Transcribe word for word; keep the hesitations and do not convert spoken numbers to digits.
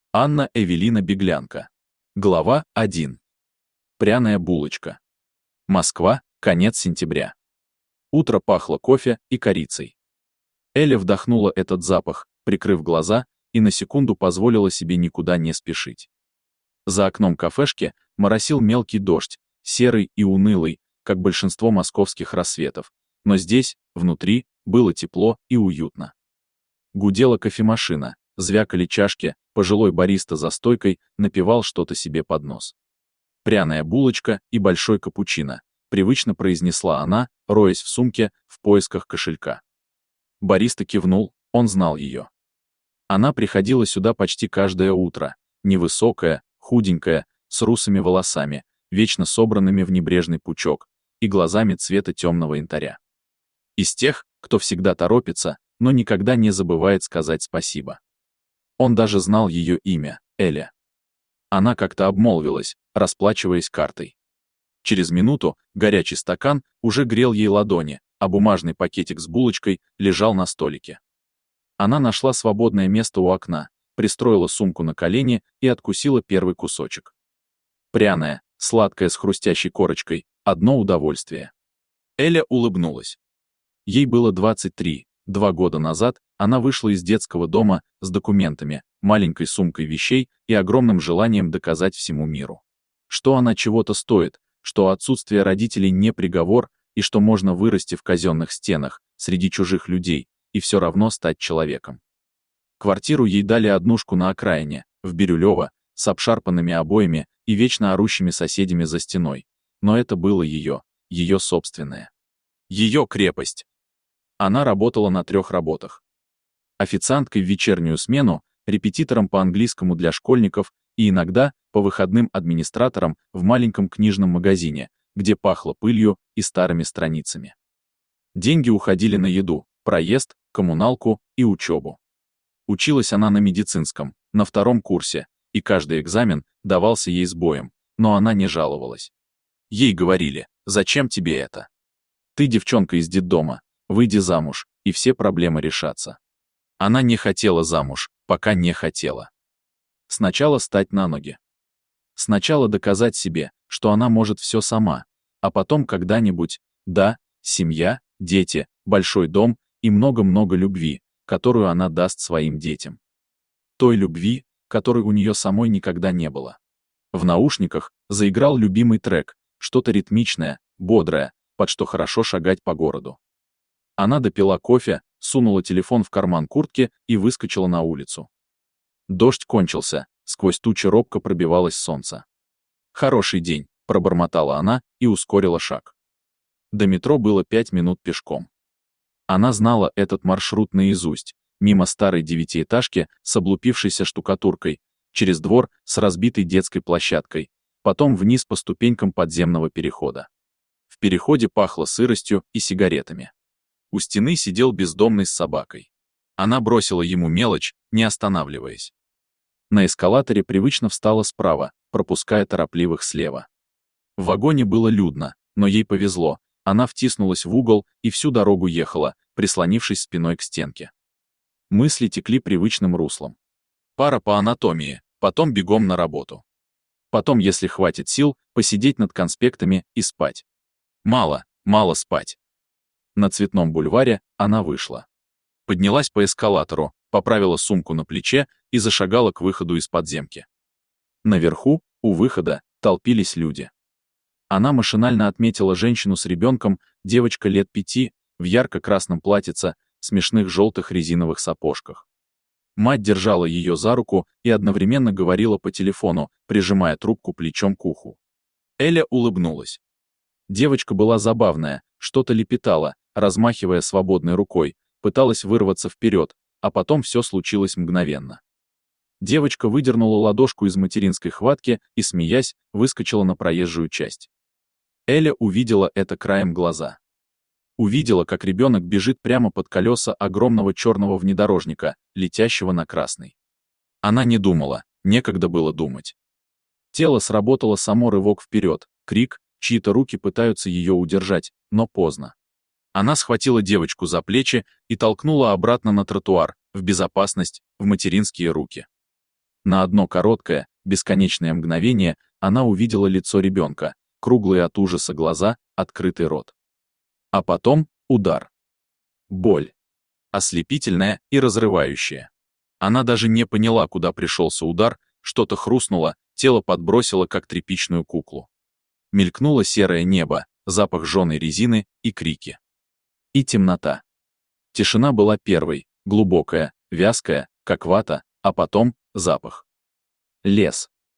Анна Эвелина Беглянка. Глава один. Пряная булочка. Москва, конец сентября. Утро пахло кофе и корицей. Эля вдохнула этот запах, прикрыв глаза, и на секунду позволила себе никуда не спешить. За окном кафешки моросил мелкий дождь, серый и унылый, как большинство московских рассветов, но здесь, внутри, было тепло и уютно. Гудела кофемашина, звякали чашки, пожилой бариста за стойкой напевал что-то себе под нос. «Пряная булочка и большой капучино», привычно произнесла она, роясь в сумке в поисках кошелька. Бариста кивнул, он знал ее. Она приходила сюда почти каждое утро, невысокая, худенькая, с русыми волосами, вечно собранными в небрежный пучок, и глазами цвета темного янтаря. Из тех, кто всегда торопится, но никогда не забывает сказать спасибо. Он даже знал ее имя — Эля. Она как-то обмолвилась, расплачиваясь картой. Через минуту горячий стакан уже грел ей ладони, а бумажный пакетик с булочкой лежал на столике. Она нашла свободное место у окна, пристроила сумку на колени и откусила первый кусочек. Пряная, сладкая с хрустящей корочкой, одно удовольствие. Эля улыбнулась. Ей было двадцать три. Два года назад она вышла из детского дома с документами, маленькой сумкой вещей и огромным желанием доказать всему миру, что она чего-то стоит, что отсутствие родителей не приговор и что можно вырасти в казенных стенах, среди чужих людей, и все равно стать человеком. Квартиру ей дали однушку на окраине, в Бирюлево, с обшарпанными обоями и вечно орущими соседями за стеной, но это было ее, ее собственное. Ее крепость. Она работала на трех работах. Официанткой в вечернюю смену, репетитором по английскому для школьников и иногда по выходным администратором в маленьком книжном магазине, где пахло пылью и старыми страницами. Деньги уходили на еду, проезд, коммуналку и учебу. Училась она на медицинском, на втором курсе, и каждый экзамен давался ей с боем, но она не жаловалась. Ей говорили: «Зачем тебе это? Ты девчонка из детдома, выйди замуж, и все проблемы решатся». Она не хотела замуж, пока не хотела. Сначала стать на ноги. Сначала доказать себе, что она может все сама, а потом когда-нибудь, да, семья, дети, большой дом и много-много любви, которую она даст своим детям. Той любви, которой у нее самой никогда не было. В наушниках заиграл любимый трек, что-то ритмичное, бодрое, под что хорошо шагать по городу. Она допила кофе, сунула телефон в карман куртки и выскочила на улицу. Дождь кончился, сквозь тучи робко пробивалось солнце. «Хороший день», — пробормотала она и ускорила шаг. До метро было пять минут пешком. Она знала этот маршрут наизусть, мимо старой девятиэтажки с облупившейся штукатуркой, через двор с разбитой детской площадкой, потом вниз по ступенькам подземного перехода. В переходе пахло сыростью и сигаретами. У стены сидел бездомный с собакой. Она бросила ему мелочь, не останавливаясь. На эскалаторе привычно встала справа, пропуская торопливых слева. В вагоне было людно, но ей повезло, она втиснулась в угол и всю дорогу ехала, прислонившись спиной к стенке. Мысли текли привычным руслом. Пара по анатомии, потом бегом на работу. Потом, если хватит сил, посидеть над конспектами и спать. Мало, мало спать. На Цветном бульваре она вышла. Поднялась по эскалатору, поправила сумку на плече и зашагала к выходу из подземки. Наверху, у выхода, толпились люди. Она машинально отметила женщину с ребенком, девочка лет пяти, в ярко-красном платьице, смешных желтых резиновых сапожках. Мать держала ее за руку и одновременно говорила по телефону, прижимая трубку плечом к уху. Эля улыбнулась. Девочка была забавная, что-то лепетала, размахивая свободной рукой, пыталась вырваться вперед, а потом все случилось мгновенно. Девочка выдернула ладошку из материнской хватки и, смеясь, выскочила на проезжую часть. Эля увидела это краем глаза. Увидела, как ребенок бежит прямо под колеса огромного черного внедорожника, летящего на красный. Она не думала, некогда было думать. Тело сработало само, рывок вперед, крик, чьи-то руки пытаются ее удержать, но поздно. Она схватила девочку за плечи и толкнула обратно на тротуар, в безопасность, в материнские руки. На одно короткое, бесконечное мгновение она увидела лицо ребенка, круглые от ужаса глаза, открытый рот. А потом удар. Боль. Ослепительная и разрывающая. Она даже не поняла, куда пришелся удар, что-то хрустнуло, тело подбросило, как тряпичную куклу. Мелькнуло серое небо, запах жженой резины и крики. И темнота. Тишина была первой, глубокая, вязкая, как вата, а потом запах. Лес.